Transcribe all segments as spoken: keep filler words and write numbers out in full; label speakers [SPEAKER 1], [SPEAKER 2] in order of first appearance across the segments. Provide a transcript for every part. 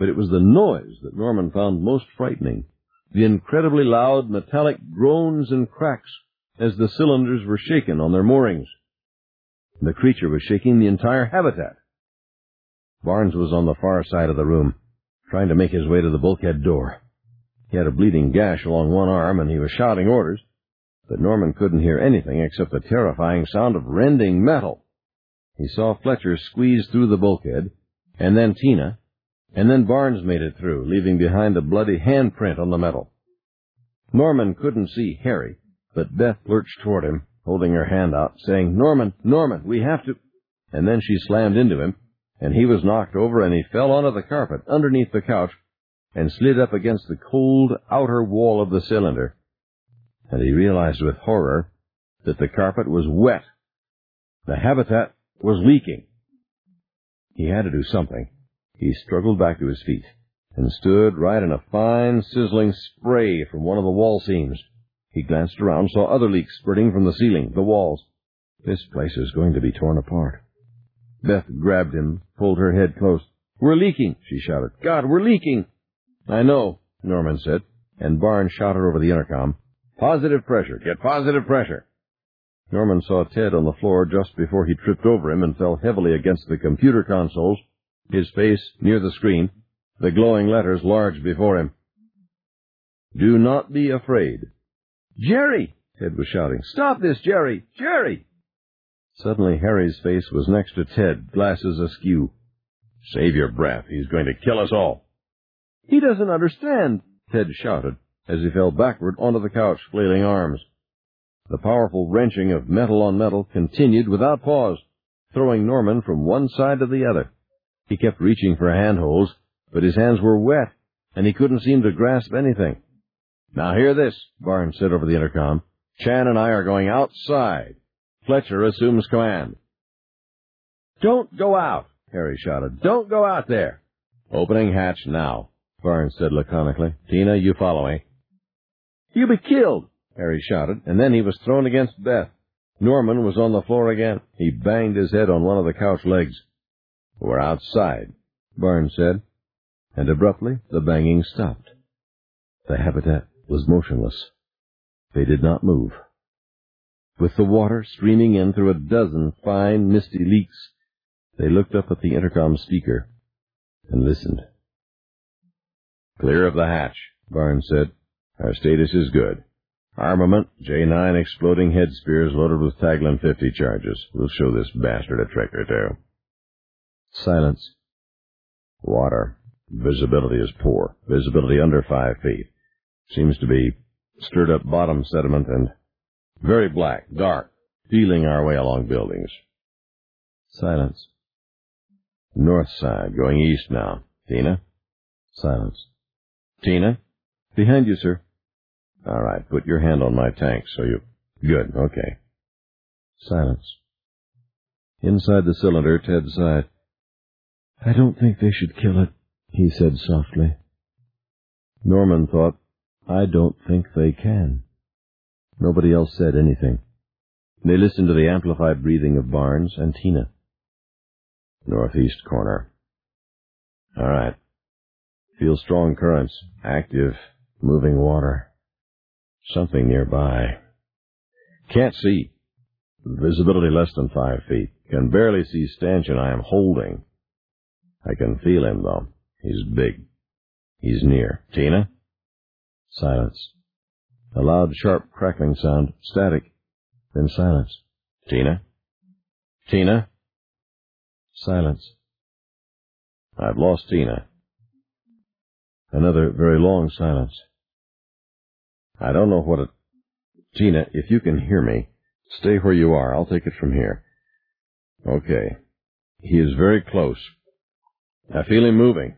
[SPEAKER 1] But it was the noise that Norman found most frightening, the incredibly loud metallic groans and cracks as the cylinders were shaken on their moorings. The creature was shaking the entire habitat. Barnes was on the far side of the room, trying to make his way to the bulkhead door. He had a bleeding gash along one arm, and he was shouting orders, but Norman couldn't hear anything except the terrifying sound of rending metal. He saw Fletcher squeeze through the bulkhead, and then Tina, and then Barnes made it through, leaving behind a bloody handprint on the metal. Norman couldn't see Harry, but Beth lurched toward him, holding her hand out, saying, "Norman, Norman, we have to—" And then she slammed into him, and he was knocked over, and he fell onto the carpet underneath the couch and slid up against the cold outer wall of the cylinder. And he realized with horror that the carpet was wet. The habitat was leaking. He had to do something. He struggled back to his feet and stood right in a fine, sizzling spray from one of the wall seams. He glanced around, saw other leaks spurting from the ceiling, the walls. This place is going to be torn apart. Beth grabbed him, pulled her head close. "We're leaking," she shouted. "God, we're leaking!" "I know," Norman said, and Barnes shouted over the intercom, "Positive pressure. Get positive pressure." Norman saw Ted on the floor just before he tripped over him and fell heavily against the computer consoles, his face near the screen, the glowing letters large before him. "Do not be afraid." "Jerry!" Ted was shouting. "Stop this, Jerry! Jerry!" Suddenly Harry's face was next to Ted, glasses askew. "Save your breath. He's going to kill us all." "He doesn't understand," Ted shouted, as he fell backward onto the couch, flailing arms. The powerful wrenching of metal on metal continued without pause, throwing Norman from one side to the other. He kept reaching for handholds, but his hands were wet, and he couldn't seem to grasp anything. "Now hear this," Barnes said over the intercom. "Chan and I are going outside. Fletcher assumes command." "Don't go out," Harry shouted. "Don't go out there." "Opening hatch now," Barnes said laconically. "Tina, you follow me." "You'll be killed," Harry shouted, and then he was thrown against Beth. Norman was on the floor again. He banged his head on one of the couch legs. "We're outside," Barnes said, and abruptly the banging stopped. The habitat was motionless. They did not move. With the water streaming in through a dozen fine, misty leaks, they looked up at the intercom speaker and listened. "Clear of the hatch," Barnes said. "Our status is good. Armament, J nine exploding head spears loaded with Taglin fifty charges. We'll show this bastard a trick or two." Silence. "Water. Visibility is poor. Visibility under five feet. Seems to be stirred-up bottom sediment and very black, dark, feeling our way along buildings." Silence. "North side, going east now. Tina?" Silence. "Tina?" "Behind you, sir." "All right, put your hand on my tank so you—" "Good, okay." Silence. Inside the cylinder, Ted sighed. "I don't think they should kill it," he said softly. Norman thought, "I don't think they can." Nobody else said anything. They listened to the amplified breathing of Barnes and Tina. "Northeast corner. All right. Feel strong currents, active, moving water. Something nearby. Can't see. Visibility less than five feet. Can barely see Stanchion I am holding. I can feel him, though. He's big. He's near. Tina?" Silence. A loud, sharp, crackling sound. Static. Then silence. "Tina? Tina?" Silence. "I've lost Tina." Another very long silence. "I don't know what it... Tina, if you can hear me, stay where you are. I'll take it from here." "Okay. He is very close. I feel him moving.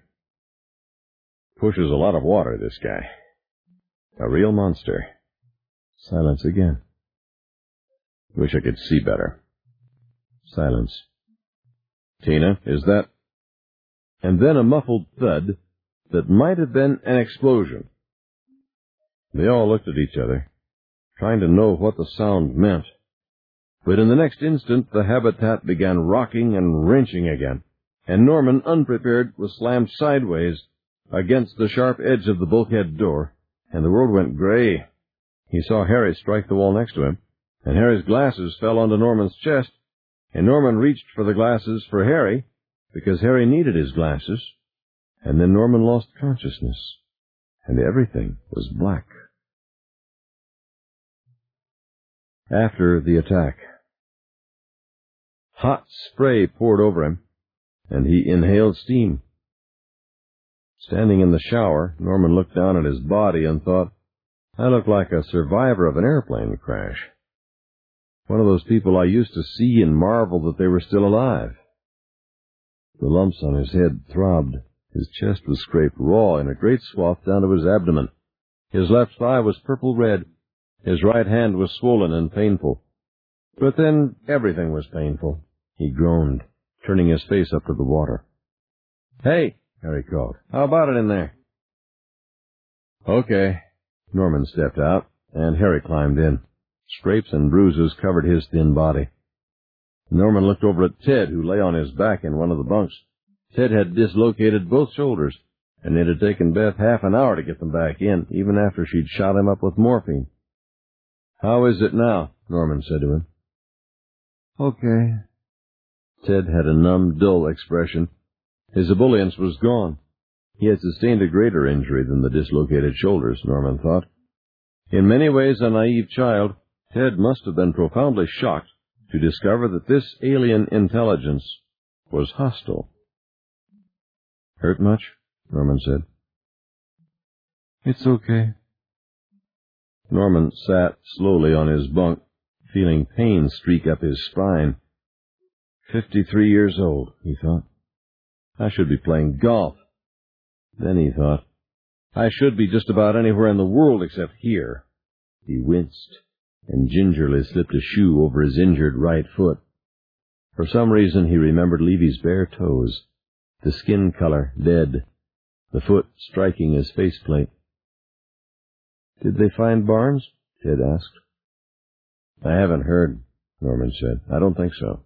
[SPEAKER 1] Pushes a lot of water, this guy. A real monster." Silence again. "Wish I could see better." Silence. "Tina, is that—" And then a muffled thud that might have been an explosion. They all looked at each other, trying to know what the sound meant. But in the next instant, the habitat began rocking and wrenching again, and Norman, unprepared, was slammed sideways against the sharp edge of the bulkhead door, and the world went gray. He saw Harry strike the wall next to him, and Harry's glasses fell onto Norman's chest, and Norman reached for the glasses for Harry, because Harry needed his glasses, and then Norman lost consciousness, and everything was black. After the attack, hot spray poured over him, and he inhaled steam. Standing in the shower, Norman looked down at his body and thought, I look like a survivor of an airplane crash. One of those people I used to see and marvel that they were still alive. The lumps on his head throbbed. His chest was scraped raw in a great swath down to his abdomen. His left thigh was purple red. His right hand was swollen and painful. But then everything was painful. He groaned, turning his face up to the water. Hey, Harry called. How about it in there? Okay. Norman stepped out, and Harry climbed in. Scrapes and bruises covered his thin body. Norman looked over at Ted, who lay on his back in one of the bunks. Ted had dislocated both shoulders, and it had taken Beth half an hour to get them back in, even after she'd shot him up with morphine. How is it now? Norman said to him. Okay. Ted had a numb, dull expression. His ebullience was gone. He had sustained a greater injury than the dislocated shoulders, Norman thought. In many ways a naive child, Ted must have been profoundly shocked to discover that this alien intelligence was hostile. Hurt much? Norman said. It's okay. Norman sat slowly on his bunk, feeling pain streak up his spine. Fifty-three years old, he thought. I should be playing golf. Then he thought, I should be just about anywhere in the world except here. He winced and gingerly slipped a shoe over his injured right foot. For some reason he remembered Levy's bare toes, the skin color dead, the foot striking his faceplate. Did they find Barnes? Ted asked. I haven't heard, Norman said. I don't think so.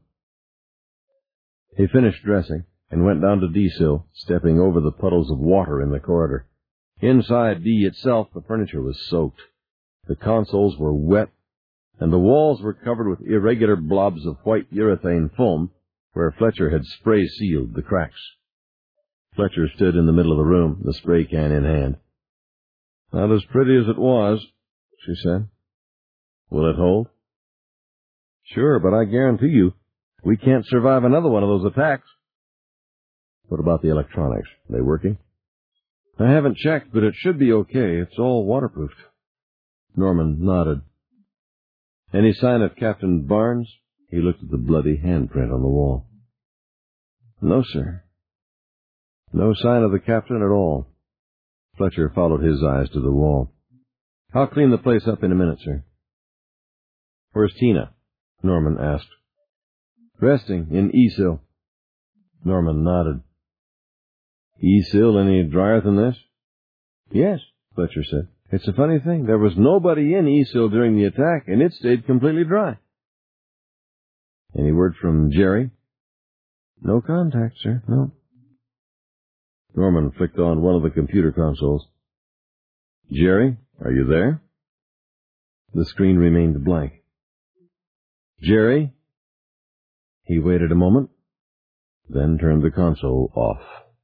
[SPEAKER 1] He finished dressing and went down to D-Sill, stepping over the puddles of water in the corridor. Inside D itself, the furniture was soaked. The consoles were wet, and the walls were covered with irregular blobs of white urethane foam, where Fletcher had spray-sealed the cracks. Fletcher stood in the middle of the room, the spray can in hand. Not as pretty as it was, she said. Will it hold? Sure, but I guarantee you, we can't survive another one of those attacks. What about the electronics? Are they working? I haven't checked, but it should be okay. It's all waterproofed. Norman nodded. Any sign of Captain Barnes? He looked at the bloody handprint on the wall. No, sir. No sign of the captain at all. Fletcher followed his eyes to the wall. I'll clean the place up in a minute, sir. Where's Tina? Norman asked. Resting in E-Sill. Norman nodded. E-Sill any drier than this? Yes, Fletcher said. It's a funny thing. There was nobody in E-Sill during the attack, and it stayed completely dry. Any word from Jerry? No contact, sir. No. Norman flicked on one of the computer consoles. Jerry, are you there? The screen remained blank. Jerry? He waited a moment, then turned the console off.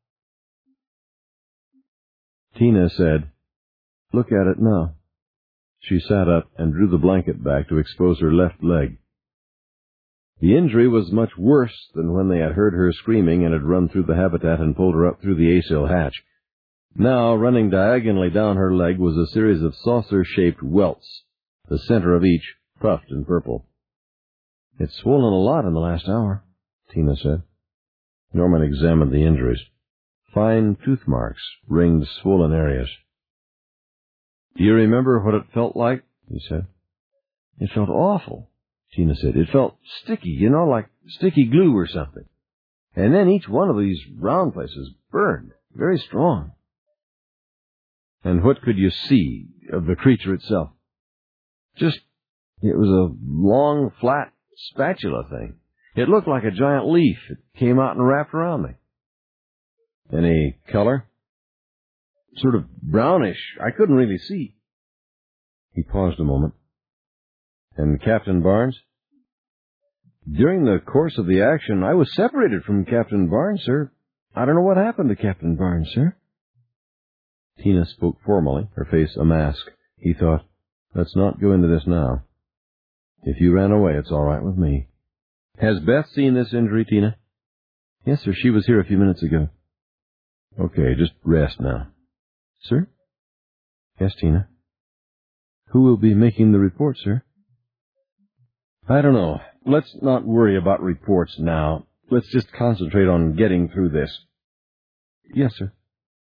[SPEAKER 1] Tina said, Look at it now. She sat up and drew the blanket back to expose her left leg. The injury was much worse than when they had heard her screaming and had run through the habitat and pulled her up through the A-Sill hatch. Now, running diagonally down her leg was a series of saucer-shaped welts, the center of each puffed in purple. It's swollen a lot in the last hour, Tina said. Norman examined the injuries. Fine tooth marks ringed swollen areas. Do you remember what it felt like? He said. It felt awful, Tina said. It felt sticky, you know, like sticky glue or something. And then each one of these round places burned, very strong. And what could you see of the creature itself? Just, it was a long, flat spatula thing. It looked like a giant leaf. It came out and wrapped around me. Any color? sort of brownish. I couldn't really see. He paused a moment. And Captain Barnes? During the course of the action, I was separated from Captain Barnes, sir. I don't know what happened to Captain Barnes, sir. Tina spoke formally, her face a mask. He thought, let's not go into this now. If you ran away, it's all right with me. Has Beth seen this injury, Tina? Yes, sir. She was here a few minutes ago. Okay, just rest now. Sir? Yes, Tina. Who will be making the report, sir? I don't know. Let's not worry about reports now. Let's just concentrate on getting through this. Yes, sir.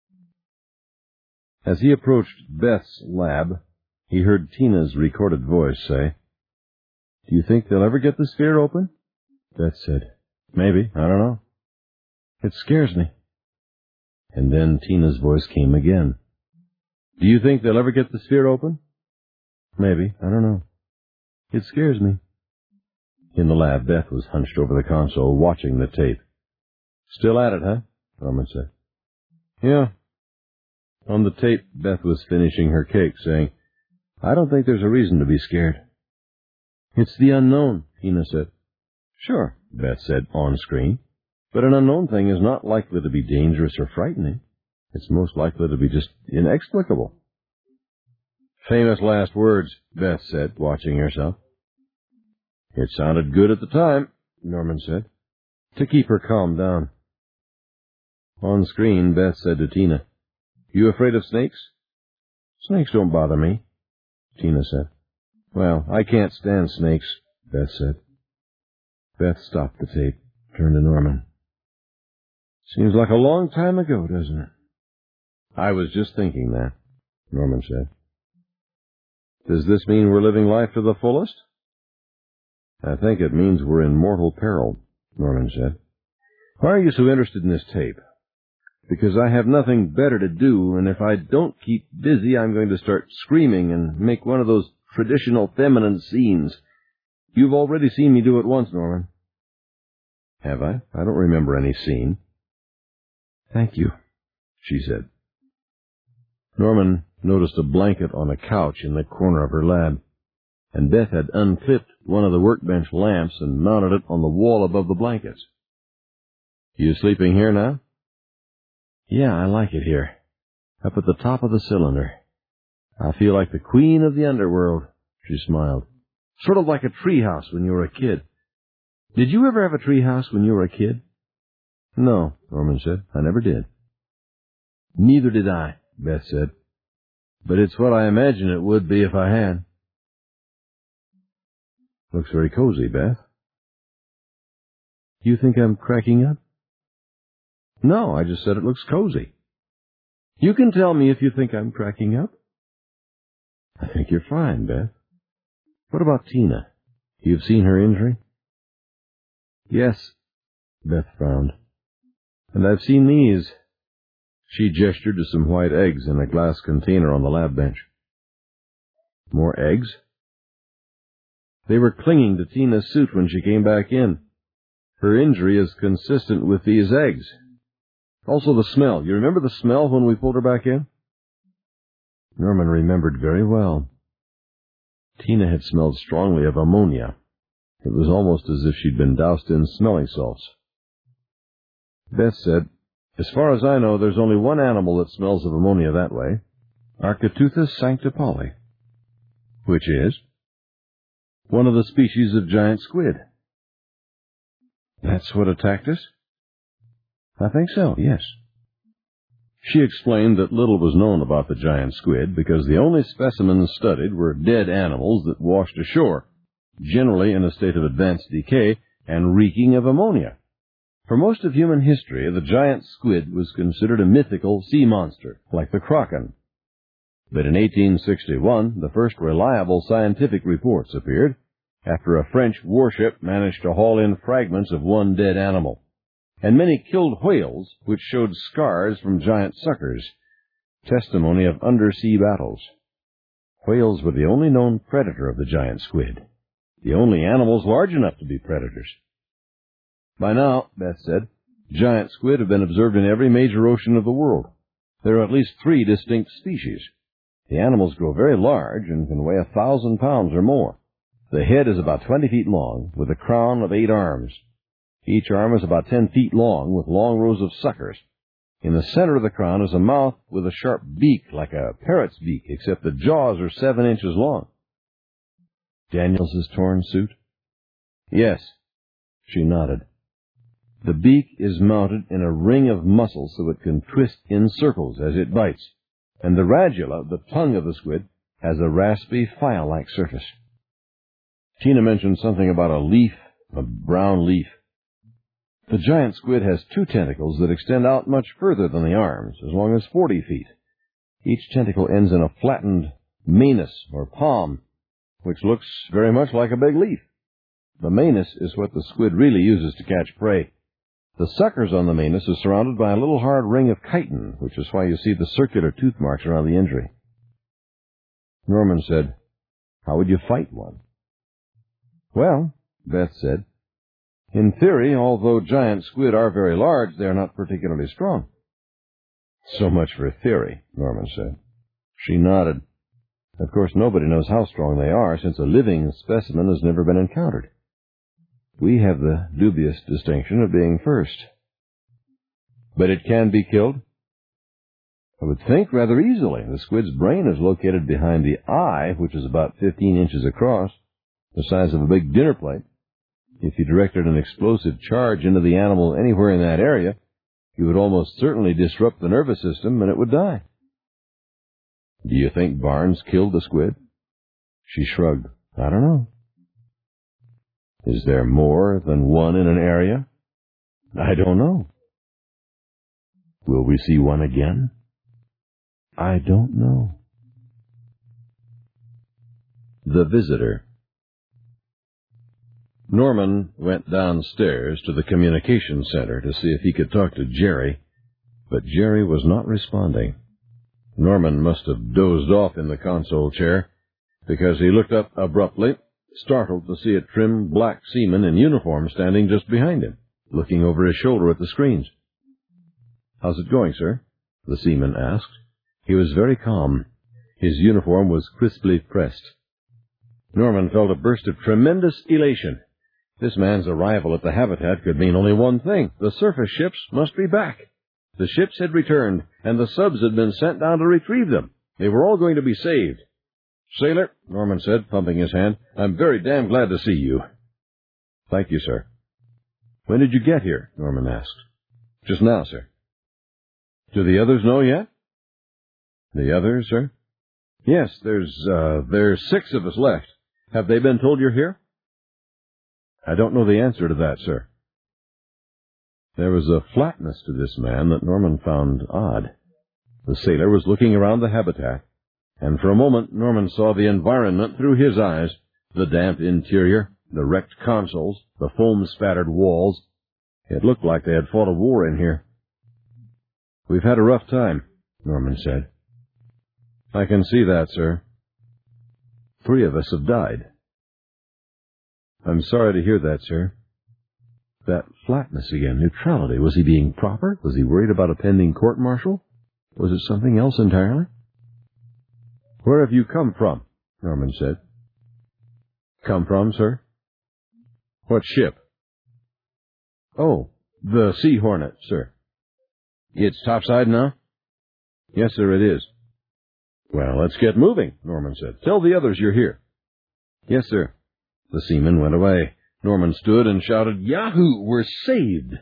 [SPEAKER 1] As he approached Beth's lab, he heard Tina's recorded voice say, Do you think they'll ever get the sphere open? Beth said, Maybe. I don't know. It scares me. And then Tina's voice came again. Do you think they'll ever get the sphere open? Maybe. I don't know. It scares me. In the lab, Beth was hunched over the console, watching the tape. Still at it, huh? Norman said. Yeah. On the tape, Beth was finishing her cake, saying, I don't think there's a reason to be scared. It's the unknown, Tina said. Sure, Beth said on screen. But an unknown thing is not likely to be dangerous or frightening. It's most likely to be just inexplicable. Famous last words, Beth said, watching herself. It sounded good at the time, Norman said, to keep her calmed down. On screen, Beth said to Tina, You afraid of snakes? Snakes don't bother me, Tina said. Well, I can't stand snakes, Beth said. Beth stopped the tape, turned to Norman. Seems like a long time ago, doesn't it? I was just thinking that, Norman said. Does this mean we're living life to the fullest? I think it means we're in mortal peril, Norman said. Why are you so interested in this tape? Because I have nothing better to do, and if I don't keep busy, I'm going to start screaming and make one of those traditional feminine scenes. You've already seen me do it once, Norman. Have I? I don't remember any scene. Thank you, she said. Norman noticed a blanket on a couch in the corner of her lab, and Beth had unclipped one of the workbench lamps and mounted it on the wall above the blankets. You sleeping here now? Yeah, I like it here, up at the top of the cylinder. I feel like the queen of the underworld, she smiled. Sort of like a treehouse when you were a kid. Did you ever have a treehouse when you were a kid? No, Norman said. I never did. Neither did I, Beth said. But it's what I imagine it would be if I had. Looks very cozy, Beth. You think I'm cracking up? No, I just said it looks cozy. You can tell me if you think I'm cracking up. I think you're fine, Beth. What about Tina? You've seen her injury? Yes, Beth frowned. And I've seen these. She gestured to some white eggs in a glass container on the lab bench. More eggs? They were clinging to Tina's suit when she came back in. Her injury is consistent with these eggs. Also the smell. You remember the smell when we pulled her back in? Norman remembered very well. Tina had smelled strongly of ammonia. It was almost as if she'd been doused in smelling salts. Beth said, As far as I know, there's only one animal that smells of ammonia that way. Architeuthis sanctipoli. Which is? One of the species of giant squid. That's what attacked us? I think so, yes. She explained that little was known about the giant squid because the only specimens studied were dead animals that washed ashore, generally in a state of advanced decay and reeking of ammonia. For most of human history, the giant squid was considered a mythical sea monster, like the kraken. But in eighteen sixty-one, the first reliable scientific reports appeared after a French warship managed to haul in fragments of one dead animal, and many killed whales which showed scars from giant suckers, testimony of undersea battles. Whales were the only known predator of the giant squid, the only animals large enough to be predators. By now, Beth said, giant squid have been observed in every major ocean of the world. There are at least three distinct species. The animals grow very large and can weigh a thousand pounds or more. The head is about twenty feet long, with a crown of eight arms. Each arm is about ten feet long, with long rows of suckers. In the center of the crown is a mouth with a sharp beak, like a parrot's beak, except the jaws are seven inches long. Daniels' torn suit? Yes. She nodded. The beak is mounted in a ring of muscles so it can twist in circles as it bites, and the radula, the tongue of the squid, has a raspy, file-like surface. Tina mentioned something about a leaf, a brown leaf. The giant squid has two tentacles that extend out much further than the arms, as long as forty feet. Each tentacle ends in a flattened manus, or palm, which looks very much like a big leaf. The manus is what the squid really uses to catch prey. The suckers on the manus are surrounded by a little hard ring of chitin, which is why you see the circular tooth marks around the injury. Norman said, "How would you fight one?" "Well," Beth said, "in theory, although giant squid are very large, they are not particularly strong." "So much for theory," Norman said. She nodded. "Of course, nobody knows how strong they are, since a living specimen has never been encountered. We have the dubious distinction of being first." "But it can be killed?" "I would think rather easily. The squid's brain is located behind the eye, which is about fifteen inches across, the size of a big dinner plate. If you directed an explosive charge into the animal anywhere in that area, you would almost certainly disrupt the nervous system, and it would die." "Do you think Barnes killed the squid?" She shrugged. "I don't know." "Is there more than one in an area?" "I don't know." "Will we see one again?" "I don't know." The Visitor. Norman went downstairs to the communication center to see if he could talk to Jerry, but Jerry was not responding. Norman must have dozed off in the console chair, because he looked up abruptly, startled to see a trim black seaman in uniform standing just behind him, looking over his shoulder at the screens. "How's it going, sir?" the seaman asked. He was very calm. His uniform was crisply pressed. Norman felt a burst of tremendous elation. This man's arrival at the habitat could mean only one thing. The surface ships must be back. The ships had returned, and the subs had been sent down to retrieve them. They were all going to be saved. "Sailor," Norman said, pumping his hand, "I'm very damn glad to see you." "Thank you, sir." "When did you get here?" Norman asked. "Just now, sir." "Do the others know yet?" "The others, sir?" "Yes, there's, uh, there's six of us left. Have they been told you're here?" "I don't know the answer to that, sir." There was a flatness to this man that Norman found odd. The sailor was looking around the habitat, and for a moment Norman saw the environment through his eyes, the damp interior, the wrecked consoles, the foam-spattered walls. It looked like they had fought a war in here. "We've had a rough time," Norman said. "I can see that, sir. Three of us have died." "I'm sorry to hear that, sir." That flatness again, neutrality. Was he being proper? Was he worried about a pending court-martial? Was it something else entirely? "Where have you come from?" Norman said. "Come from, sir?" "What ship?" "Oh, the Sea Hornet, sir." "It's topside now?" "Yes, sir, it is." "Well, let's get moving," Norman said. "Tell the others you're here." "Yes, sir." The seaman went away. Norman stood and shouted, "Yahoo! We're saved!"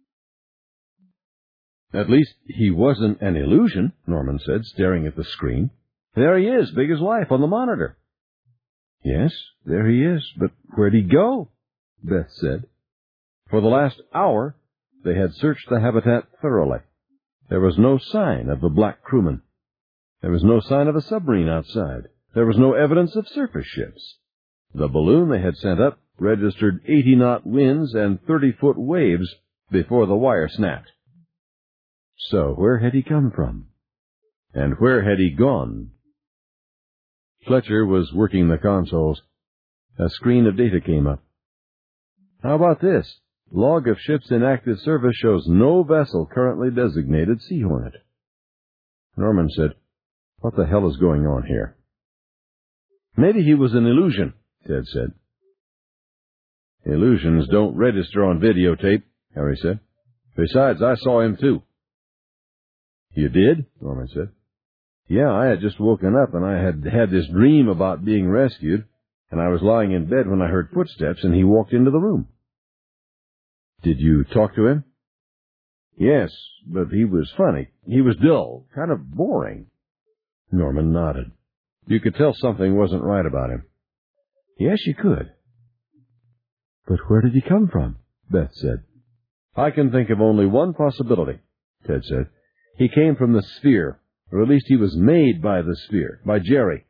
[SPEAKER 1] "At least he wasn't an illusion," Norman said, staring at the screen. "There he is, big as life, on the monitor." "Yes, there he is, but where'd he go?" Beth said. For the last hour, they had searched the habitat thoroughly. There was no sign of the black crewman. There was no sign of a submarine outside. There was no evidence of surface ships. The balloon they had sent up registered eighty-knot winds and thirty-foot waves before the wire snapped. So where had he come from? And where had he gone? Fletcher was working the consoles. A screen of data came up. "How about this? Log of ships in active service shows no vessel currently designated Sea Hornet." Norman said, "What the hell is going on here?" "Maybe he was an illusion," Ted said. "Illusions don't register on videotape," Harry said. "Besides, I saw him too." "You did?" Norman said. "Yeah, I had just woken up and I had had this dream about being rescued, and I was lying in bed when I heard footsteps and he walked into the room." "Did you talk to him?" "Yes, but he was funny. He was dull, kind of boring." Norman nodded. You could tell something wasn't right about him. "Yes, you could." "But where did he come from?" Beth said. "I can think of only one possibility," Ted said. "He came from the sphere, or at least he was made by the sphere, by Jerry."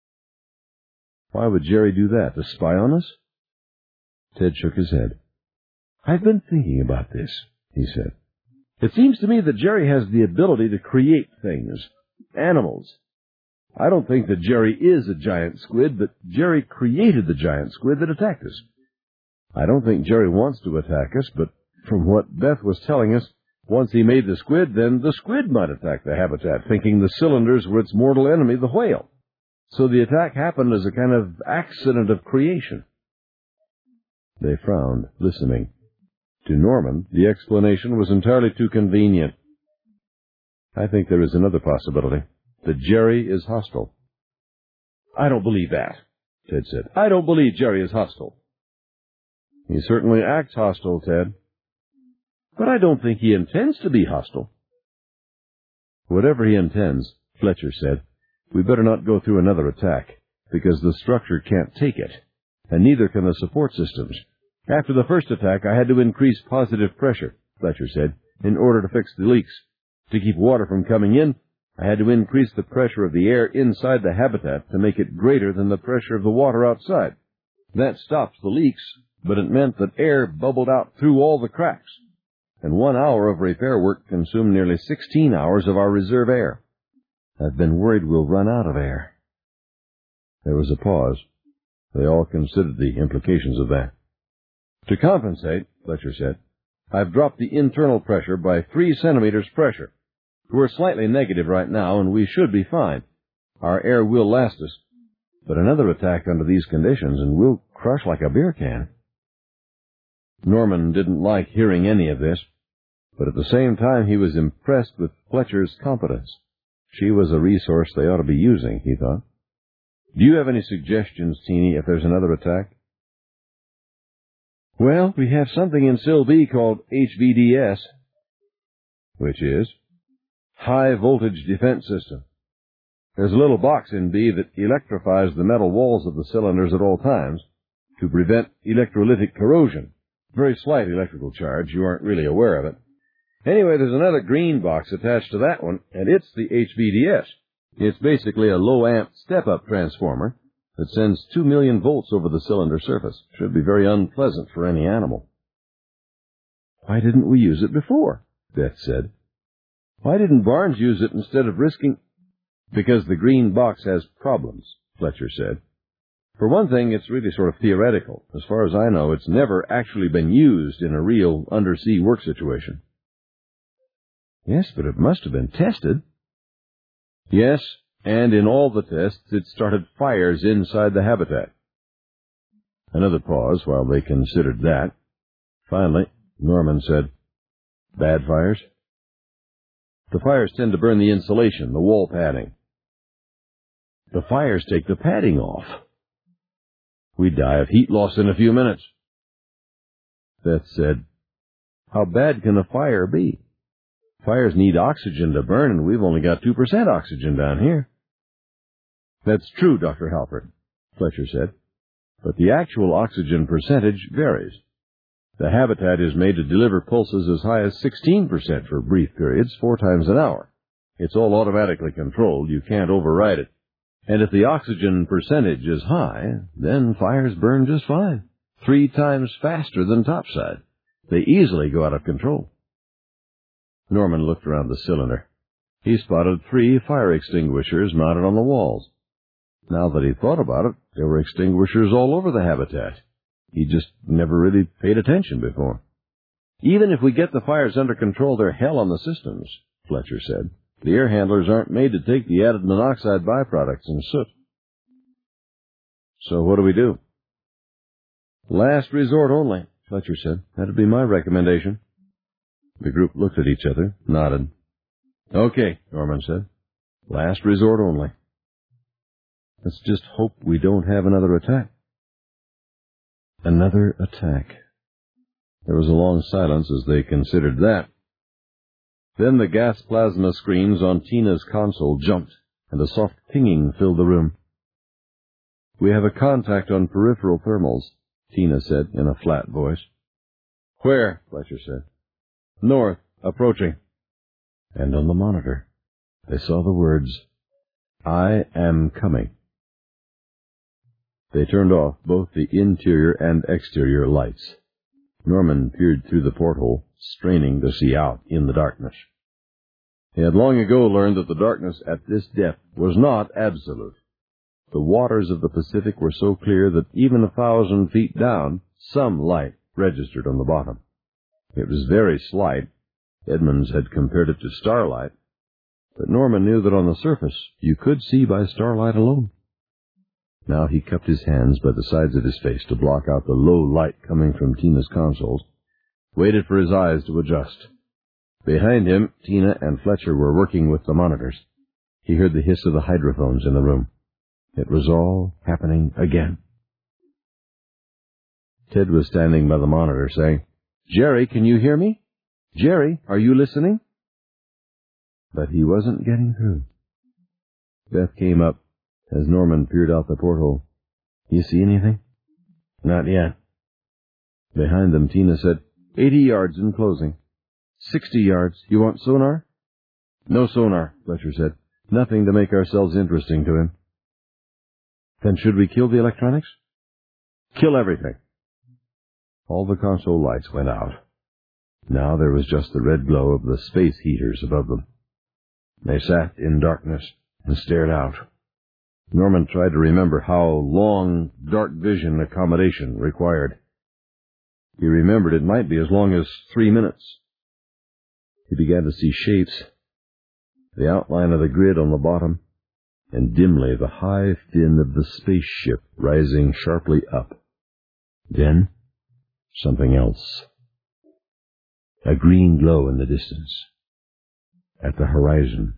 [SPEAKER 1] "Why would Jerry do that, to spy on us?" Ted shook his head. "I've been thinking about this," he said. "It seems to me that Jerry has the ability to create things, animals. I don't think that Jerry is a giant squid, but Jerry created the giant squid that attacked us. I don't think Jerry wants to attack us, but from what Beth was telling us, once he made the squid, then the squid might attack the habitat, thinking the cylinders were its mortal enemy, the whale. So the attack happened as a kind of accident of creation." They frowned, listening. To Norman, the explanation was entirely too convenient. "I think there is another possibility, that Jerry is hostile." "I don't believe that," Ted said. "I don't believe Jerry is hostile." "He certainly acts hostile, Ted." "But I don't think he intends to be hostile." "Whatever he intends," Fletcher said, "we better not go through another attack, because the structure can't take it, and neither can the support systems. After the first attack, I had to increase positive pressure," Fletcher said, "in order to fix the leaks. To keep water from coming in, I had to increase the pressure of the air inside the habitat to make it greater than the pressure of the water outside. That stops the leaks, but it meant that air bubbled out through all the cracks, and one hour of repair work consumed nearly sixteen hours of our reserve air. I've been worried we'll run out of air." There was a pause. They all considered the implications of that. "To compensate," Fletcher said, "I've dropped the internal pressure by three centimeters pressure. We're slightly negative right now, and we should be fine. Our air will last us. But another attack under these conditions, and we'll crush like a beer can." Norman didn't like hearing any of this, but at the same time he was impressed with Fletcher's competence. She was a resource they ought to be using, he thought. "Do you have any suggestions, Teeny, if there's another attack?" "Well, we have something in S I L B called H V D S. "Which is?" "High Voltage Defense System. There's a little box in B that electrifies the metal walls of the cylinders at all times to prevent electrolytic corrosion. Very slight electrical charge. You aren't really aware of it. Anyway, there's another green box attached to that one, and it's the H V D S. It's basically a low-amp step-up transformer that sends two million volts over the cylinder surface. Should be very unpleasant for any animal." "Why didn't we use it before?" Beth said. "Why didn't Barnes use it instead of risking—" "Because the green box has problems," Fletcher said. "For one thing, it's really sort of theoretical. As far as I know, it's never actually been used in a real undersea work situation." "Yes, but it must have been tested." "Yes, and in all the tests, it started fires inside the habitat." Another pause while they considered that. Finally, Norman said, "Bad fires?" "The fires tend to burn the insulation, the wall padding." "The fires take the padding off." "We'd die of heat loss in a few minutes." Beth said, "How bad can a fire be? Fires need oxygen to burn, and we've only got two percent oxygen down here." "That's true, Doctor Halpert," Fletcher said, "but the actual oxygen percentage varies. The habitat is made to deliver pulses as high as sixteen percent for brief periods, four times an hour. It's all automatically controlled. You can't override it. And if the oxygen percentage is high, then fires burn just fine, three times faster than topside. They easily go out of control." Norman looked around the cylinder. He spotted three fire extinguishers mounted on the walls. Now that he thought about it, there were extinguishers all over the habitat. He just never really paid attention before. "Even if we get the fires under control, they're hell on the systems," Fletcher said. The air handlers aren't made to take the added monoxide byproducts and soot. So what do we do? Last resort only, Fletcher said. That'd be my recommendation. The group looked at each other, nodded. Okay, Norman said. Last resort only. Let's just hope we don't have another attack. Another attack. There was a long silence as they considered that. Then the gas plasma screens on Tina's console jumped, and a soft pinging filled the room. We have a contact on peripheral thermals, Tina said in a flat voice. Where? Fletcher said. North, approaching. And on the monitor, they saw the words, I am coming. They turned off both the interior and exterior lights. Norman peered through the porthole, straining to see out in the darkness. He had long ago learned that the darkness at this depth was not absolute. The waters of the Pacific were so clear that even a thousand feet down, some light registered on the bottom. It was very slight. Edmonds had compared it to starlight, but Norman knew that on the surface you could see by starlight alone. Now he cupped his hands by the sides of his face to block out the low light coming from Tina's consoles, waited for his eyes to adjust. Behind him, Tina and Fletcher were working with the monitors. He heard the hiss of the hydrophones in the room. It was all happening again. Ted was standing by the monitor saying, Jerry, can you hear me? Jerry, are you listening? But he wasn't getting through. Beth came up as Norman peered out the porthole. You see anything? Not yet. Behind them, Tina said, Eighty yards in closing. Sixty yards. You want sonar? No sonar, Fletcher said. Nothing to make ourselves interesting to him. Then should we kill the electronics? Kill everything. All the console lights went out. Now there was just the red glow of the space heaters above them. They sat in darkness and stared out. Norman tried to remember how long dark vision accommodation required. He remembered it might be as long as three minutes. He began to see shapes, the outline of the grid on the bottom, and dimly the high fin of the spaceship rising sharply up. Then, something else. A green glow in the distance, at the horizon.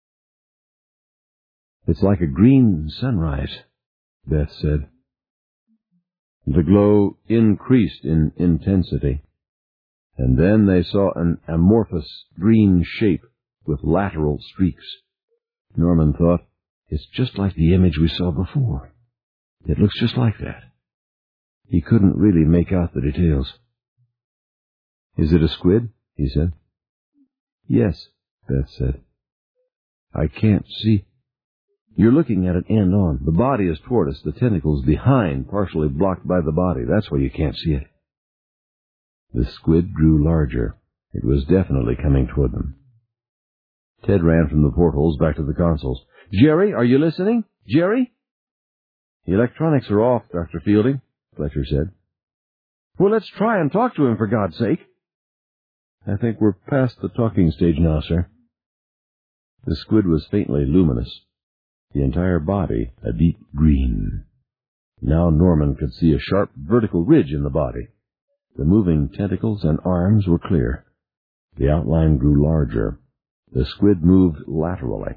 [SPEAKER 1] It's like a green sunrise, Beth said. The glow increased in intensity, and then they saw an amorphous green shape with lateral streaks. Norman thought, it's just like the image we saw before. It looks just like that. He couldn't really make out the details. Is it a squid? He said. Yes, Beth said. I can't see. You're looking at it end on. The body is toward us, the tentacles behind, partially blocked by the body. That's why you can't see it. The squid grew larger. It was definitely coming toward them. Ted ran from the portholes back to the consoles. Jerry, are you listening? Jerry? The electronics are off, Doctor Fielding, Fletcher said. Well, let's try and talk to him, for God's sake. I think we're past the talking stage now, sir. The squid was faintly luminous. The entire body a deep green. Now Norman could see a sharp vertical ridge in the body. The moving tentacles and arms were clear. The outline grew larger. The squid moved laterally.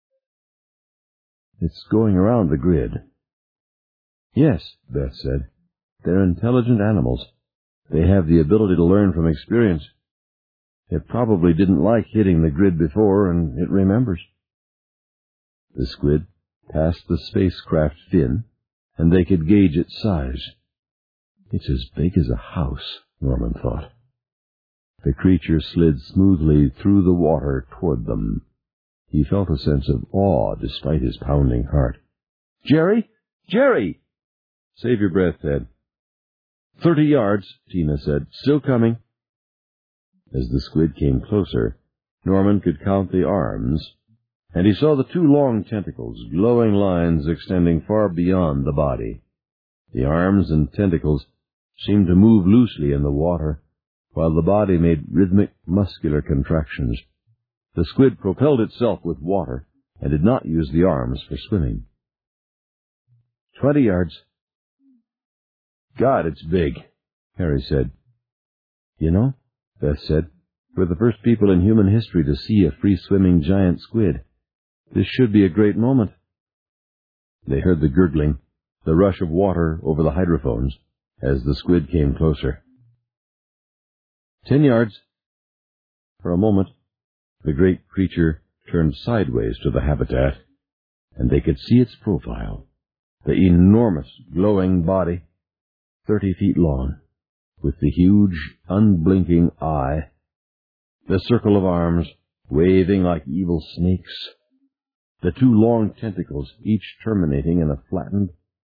[SPEAKER 1] It's going around the grid. Yes, Beth said. They're intelligent animals. They have the ability to learn from experience. It probably didn't like hitting the grid before, and it remembers. The squid passed the spacecraft fin, and they could gauge its size. It's as big as a house, Norman thought. The creature slid smoothly through the water toward them. He felt a sense of awe despite his pounding heart. Jerry? Jerry! Save your breath, Ted. Thirty yards, Tina said. Still coming. As the squid came closer, Norman could count the arms, and he saw the two long tentacles, glowing lines extending far beyond the body. The arms and tentacles seemed to move loosely in the water, while the body made rhythmic muscular contractions. The squid propelled itself with water and did not use the arms for swimming. Twenty yards. God, it's big, Harry said. You know, Beth said, we're the first people in human history to see a free-swimming giant squid. This should be a great moment. They heard the gurgling, the rush of water over the hydrophones, as the squid came closer. Ten yards. For a moment, the great creature turned sideways to the habitat, and they could see its profile, the enormous, glowing body, thirty feet long, with the huge, unblinking eye, the circle of arms waving like evil snakes, the two long tentacles, each terminating in a flattened,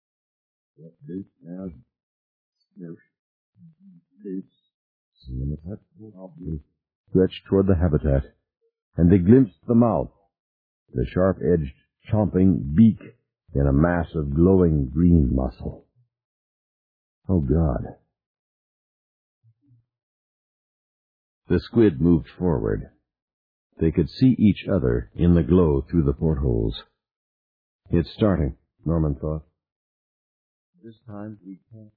[SPEAKER 1] stretched toward the habitat, and they glimpsed the mouth, the sharp-edged, chomping beak in a mass of glowing green muscle. Oh, God. The squid moved forward. They could see each other in the glow through the portholes. It's starting, Norman thought. This time we can't.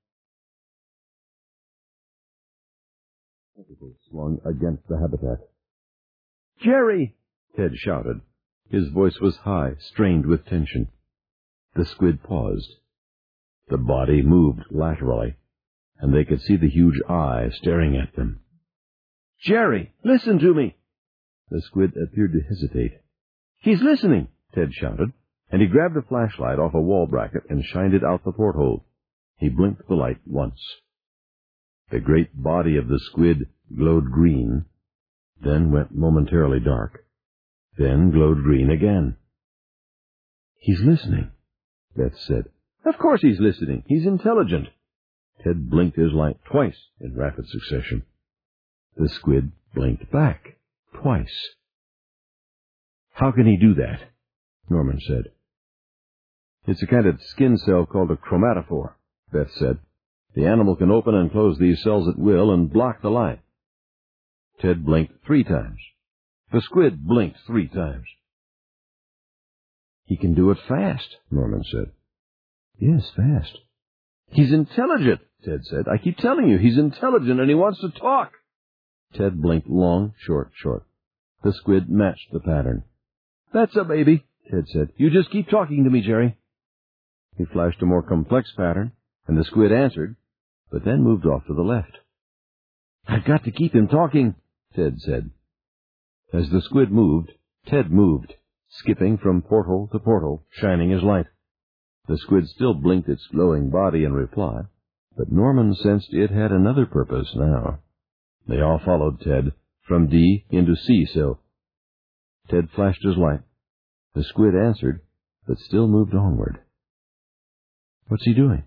[SPEAKER 1] Tentacles swung against the habitat. Jerry! Ted shouted. His voice was high, strained with tension. The squid paused. The body moved laterally, and they could see the huge eye staring at them. Jerry, listen to me! The squid appeared to hesitate. He's listening, Ted shouted, and he grabbed a flashlight off a wall bracket and shined it out the porthole. He blinked the light once. The great body of the squid glowed green, then went momentarily dark, then glowed green again. He's listening, Beth said. Of course he's listening. He's intelligent. Ted blinked his light twice in rapid succession. The squid blinked back, twice. How can he do that? Norman said. It's a kind of skin cell called a chromatophore, Beth said. The animal can open and close these cells at will and block the light. Ted blinked three times. The squid blinked three times. He can do it fast, Norman said. Yes, fast. He's intelligent, Ted said. I keep telling you, he's intelligent and he wants to talk. Ted blinked long, short, short. The squid matched the pattern. That's a baby, Ted said. You just keep talking to me, Jerry. He flashed a more complex pattern, and the squid answered, but then moved off to the left. I've got to keep him talking, Ted said. As the squid moved, Ted moved, skipping from porthole to porthole, shining his light. The squid still blinked its glowing body in reply, but Norman sensed it had another purpose now. They all followed Ted, from D into C cell. Ted flashed his light. The squid answered, but still moved onward. What's he doing?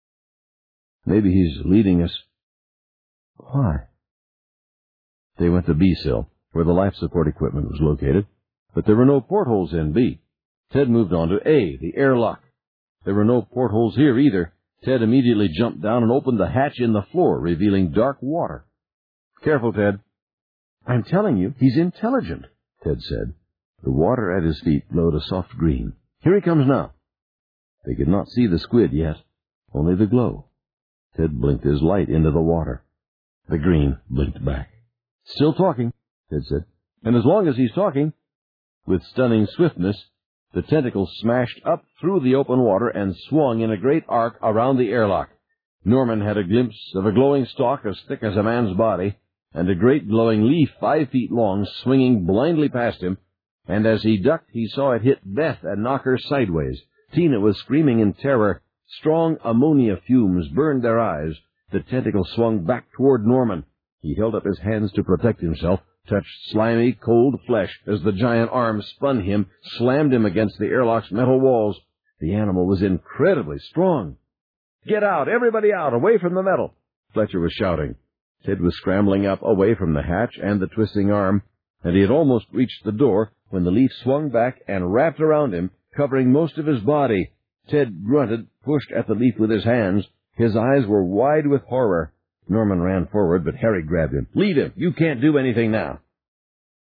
[SPEAKER 1] Maybe he's leading us. Why? They went to B cell, where the life support equipment was located, but there were no portholes in B. Ted moved on to A, the airlock. There were no portholes here either. Ted immediately jumped down and opened the hatch in the floor, revealing dark water. Careful, Ted. I'm telling you, he's intelligent, Ted said. The water at his feet glowed a soft green. Here he comes now. They could not see the squid yet, only the glow. Ted blinked his light into the water. The green blinked back. Still talking, Ted said. And as long as he's talking, with stunning swiftness, the tentacle smashed up through the open water and swung in a great arc around the airlock. Norman had a glimpse of a glowing stalk as thick as a man's body, and a great glowing leaf five feet long swinging blindly past him, and as he ducked he saw it hit Beth and knock her sideways. Tina was screaming in terror. Strong ammonia fumes burned their eyes. The tentacle swung back toward Norman. He held up his hands to protect himself, touched slimy, cold flesh as the giant arm spun him, slammed him against the airlock's metal walls. The animal was incredibly strong. Get out! Everybody out! Away from the metal! Fletcher was shouting. Ted was scrambling up away from the hatch and the twisting arm, and he had almost reached the door when the leaf swung back and wrapped around him, covering most of his body. Ted grunted, pushed at the leaf with his hands. His eyes were wide with horror. Norman ran forward, but Harry grabbed him. Leave him! You can't do anything now!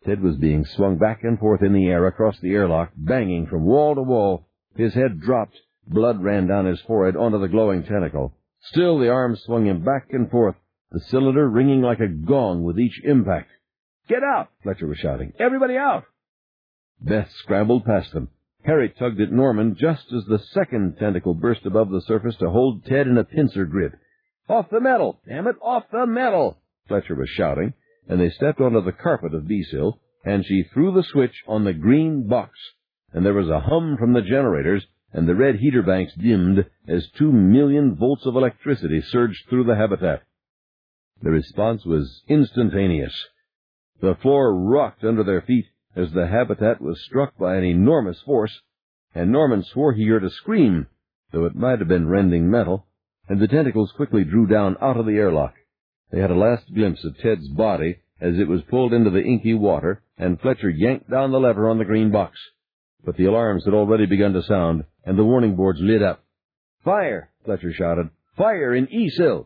[SPEAKER 1] Ted was being swung back and forth in the air across the airlock, banging from wall to wall. His head dropped. Blood ran down his forehead onto the glowing tentacle. Still, the arms swung him back and forth, the cylinder ringing like a gong with each impact. "Get out!" Fletcher was shouting. "Everybody out!" Beth scrambled past them. Harry tugged at Norman just as the second tentacle burst above the surface to hold Ted in a pincer grip. "Off the metal! Damn it, off the metal!" Fletcher was shouting, and they stepped onto the carpet of D-Sil, and she threw the switch on the green box, and there was a hum from the generators, and the red heater banks dimmed as two million volts of electricity surged through the habitat. The response was instantaneous. The floor rocked under their feet as the habitat was struck by an enormous force, and Norman swore he heard a scream, though it might have been rending metal, and the tentacles quickly drew down out of the airlock. They had a last glimpse of Ted's body as it was pulled into the inky water, and Fletcher yanked down the lever on the green box. But the alarms had already begun to sound, and the warning boards lit up. "Fire!" Fletcher shouted. "Fire in E-Sil!"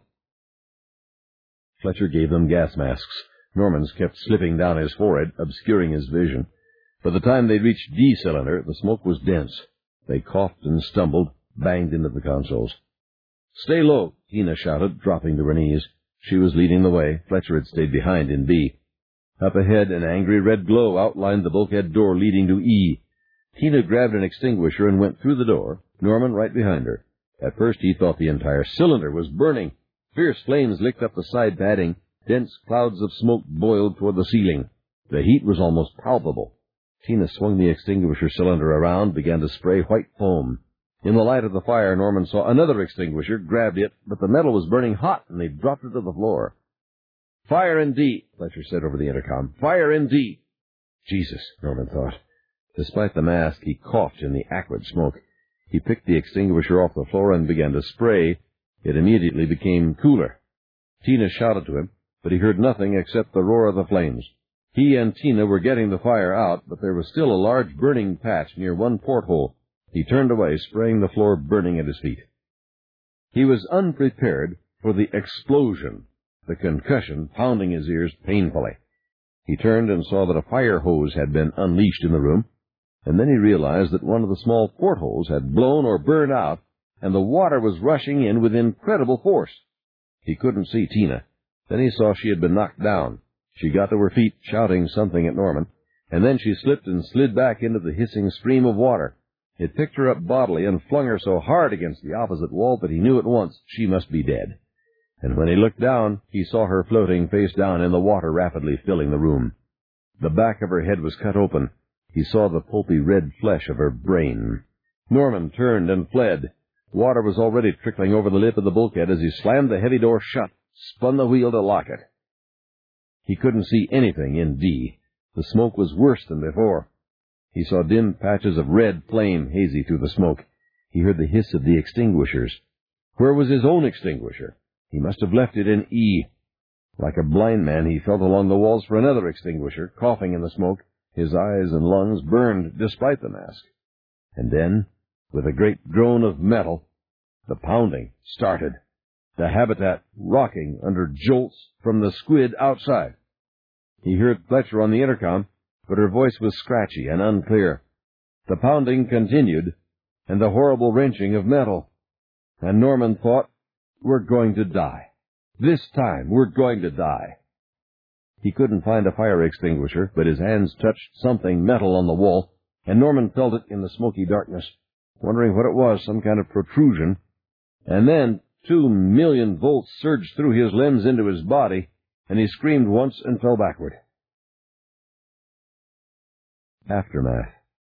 [SPEAKER 1] Fletcher gave them gas masks. Norman's kept slipping down his forehead, obscuring his vision. By the time they reached D-Cylinder, the smoke was dense. They coughed and stumbled, banged into the consoles. "Stay low," Tina shouted, dropping to her knees. She was leading the way. Fletcher had stayed behind in B. Up ahead, an angry red glow outlined the bulkhead door leading to E. Tina grabbed an extinguisher and went through the door, Norman right behind her. At first he thought the entire cylinder was burning. Fierce flames licked up the side padding. Dense clouds of smoke boiled toward the ceiling. The heat was almost palpable. Tina swung the extinguisher cylinder around, began to spray white foam. In the light of the fire, Norman saw another extinguisher, grabbed it, but the metal was burning hot, and they dropped it to the floor. "Fire in D," Fletcher said over the intercom. "Fire in D." Jesus, Norman thought. Despite the mask, he coughed in the acrid smoke. He picked the extinguisher off the floor and began to spray. It immediately became cooler. Tina shouted to him, but he heard nothing except the roar of the flames. He and Tina were getting the fire out, but there was still a large burning patch near one porthole. He turned away, spraying the floor burning at his feet. He was unprepared for the explosion, the concussion pounding his ears painfully. He turned and saw that a fire hose had been unleashed in the room, and then he realized that one of the small portholes had blown or burned out, and the water was rushing in with incredible force. He couldn't see Tina. Then he saw she had been knocked down. She got to her feet, shouting something at Norman, and then she slipped and slid back into the hissing stream of water. It picked her up bodily and flung her so hard against the opposite wall that he knew at once she must be dead. And when he looked down, he saw her floating face down in the water rapidly filling the room. The back of her head was cut open. He saw the pulpy red flesh of her brain. Norman turned and fled. Water was already trickling over the lip of the bulkhead as he slammed the heavy door shut, spun the wheel to lock it. He couldn't see anything in D. The smoke was worse than before. He saw dim patches of red flame hazy through the smoke. He heard the hiss of the extinguishers. Where was his own extinguisher? He must have left it in E. Like a blind man, he felt along the walls for another extinguisher, coughing in the smoke. His eyes and lungs burned despite the mask. And then, with a great groan of metal, the pounding started. The habitat rocking under jolts from the squid outside. He heard Fletcher on the intercom, but her voice was scratchy and unclear. The pounding continued, and the horrible wrenching of metal. And Norman thought, "We're going to die. This time, we're going to die." He couldn't find a fire extinguisher, but his hands touched something metal on the wall, and Norman felt it in the smoky darkness, wondering what it was, some kind of protrusion. And then two million volts surged through his limbs into his body, and he screamed once and fell backward. Aftermath.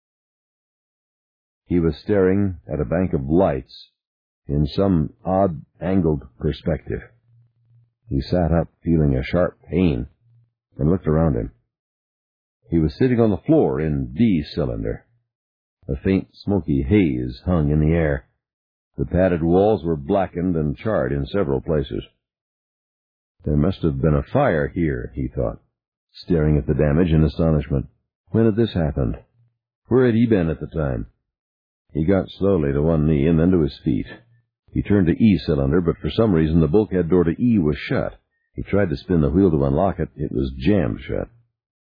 [SPEAKER 1] He was staring at a bank of lights in some odd angled perspective. He sat up, feeling a sharp pain, and looked around him. He was sitting on the floor in D-Cylinder. A faint, smoky haze hung in the air. The padded walls were blackened and charred in several places. There must have been a fire here, he thought, staring at the damage in astonishment. When had this happened? Where had he been at the time? He got slowly to one knee and then to his feet. He turned to E-Cylinder, but for some reason the bulkhead door to E was shut. He tried to spin the wheel to unlock it. It was jammed shut.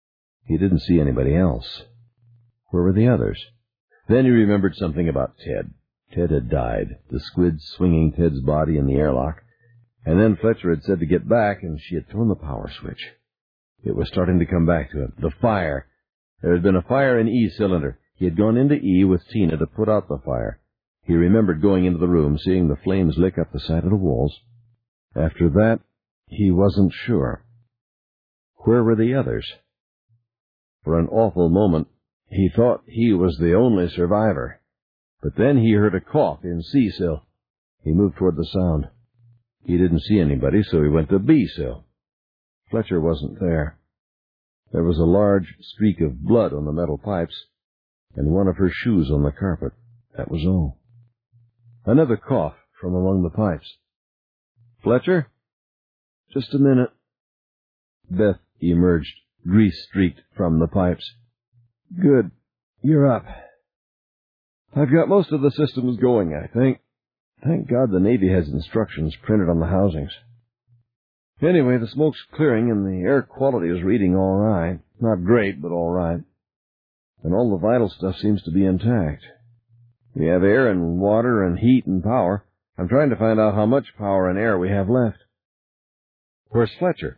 [SPEAKER 1] He didn't see anybody else. Where were the others? Then he remembered something about Ted. Ted had died, the squid swinging Ted's body in the airlock, and then Fletcher had said to get back, and she had thrown the power switch. It was starting to come back to him. The fire. There had been a fire in E's cylinder. He had gone into E with Tina to put out the fire. He remembered going into the room, seeing the flames lick up the side of the walls. After that, he wasn't sure. Where were the others? For an awful moment, he thought he was the only survivor. But then he heard a cough in C-cell. He moved toward the sound. He didn't see anybody, so he went to B-cell. Fletcher wasn't there. There was a large streak of blood on the metal pipes, and one of her shoes on the carpet. That was all. Another cough from among the pipes. Fletcher? Just a minute. Beth emerged, grease-streaked, from the pipes. Good. You're up. I've got most of the systems going, I think. Thank God the Navy has instructions printed on the housings. Anyway, the smoke's clearing and the air quality is reading all right. Not great, but all right. And all the vital stuff seems to be intact. We have air and water and heat and power. I'm trying to find out how much power and air we have left. Where's Fletcher?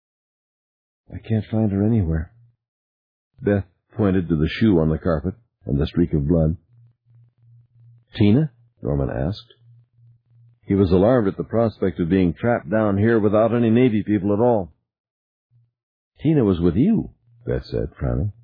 [SPEAKER 1] I can't find her anywhere. Beth pointed to the shoe on the carpet and the streak of blood. Tina? Norman asked. He was alarmed at the prospect of being trapped down here without any Navy people at all. Tina was with you, Beth said, frowning.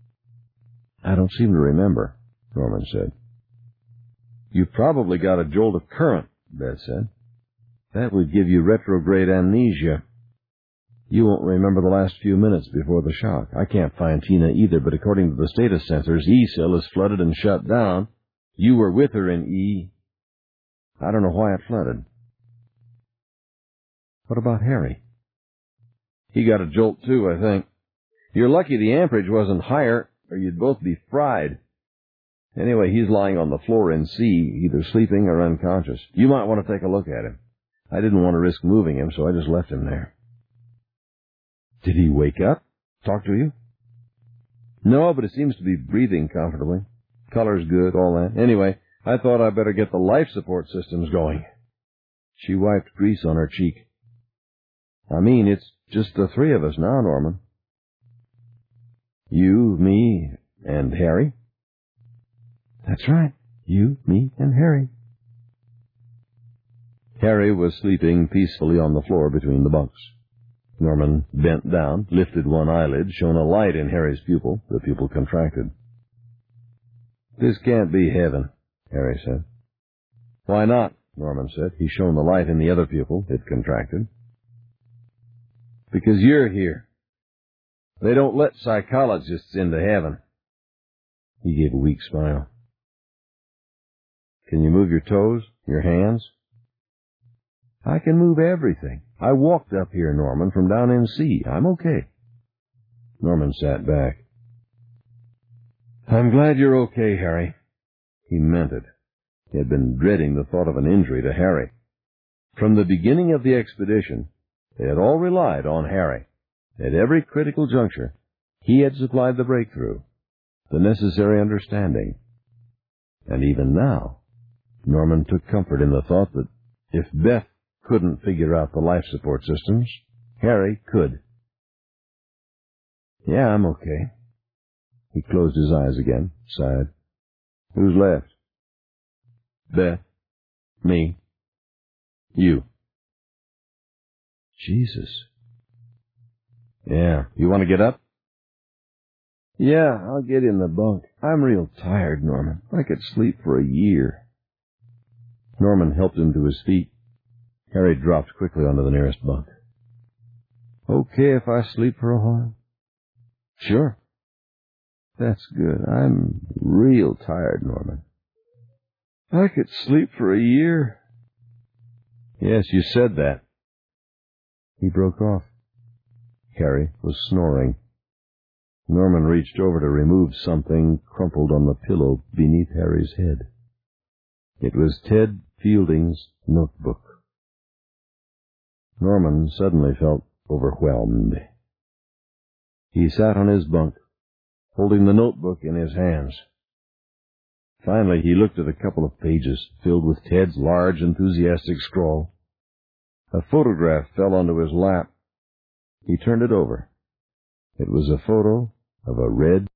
[SPEAKER 1] I don't seem to remember, Norman said. You probably got a jolt of current, Beth said. That would give you retrograde amnesia. You won't remember the last few minutes before the shock. I can't find Tina either, but according to the status sensors, E-cell is flooded and shut down. You were with her in E. I don't know why it flooded. What about Harry? He got a jolt too, I think. You're lucky the amperage wasn't higher, or you'd both be fried. Anyway, he's lying on the floor in C, either sleeping or unconscious. You might want to take a look at him. I didn't want to risk moving him, so I just left him there. Did he wake up? Talk to you? No, but he seems to be breathing comfortably. Color's good, all that. Anyway, I thought I'd better get the life support systems going. She wiped grease on her cheek. I mean, it's just the three of us now, Norman. You, me, and Harry? That's right. You, me, and Harry. Harry was sleeping peacefully on the floor between the bunks. Norman bent down, lifted one eyelid, shone a light in Harry's pupil. The pupil contracted. This can't be heaven, Harry said. Why not? Norman said. He shone the light in the other pupil. It contracted. Because you're here. They don't let psychologists into heaven. He gave a weak smile. Can you move your toes, your hands? I can move everything. I walked up here, Norman, from down in C. I'm okay. Norman sat back. I'm glad you're okay, Harry. He meant it. He had been dreading the thought of an injury to Harry. From the beginning of the expedition, they had all relied on Harry. At every critical juncture, he had supplied the breakthrough, the necessary understanding. And even now, Norman took comfort in the thought that if Beth couldn't figure out the life support systems, Harry could. Yeah, I'm okay. He closed his eyes again, sighed. Who's left? Beth. Me. You. Jesus. Yeah, you want to get up? Yeah, I'll get in the bunk. I'm real tired, Norman. I could sleep for a year. Norman helped him to his feet. Harry dropped quickly onto the nearest bunk. Okay if I sleep for a while? Sure. That's good. I'm real tired, Norman. I could sleep for a year. Yes, you said that. He broke off. Harry was snoring. Norman reached over to remove something crumpled on the pillow beneath Harry's head. It was Ted Fielding's notebook. Norman suddenly felt overwhelmed. He sat on his bunk, holding the notebook in his hands. Finally, he looked at a couple of pages filled with Ted's large, enthusiastic scrawl. A photograph fell onto his lap. He turned it over. It was a photo of a red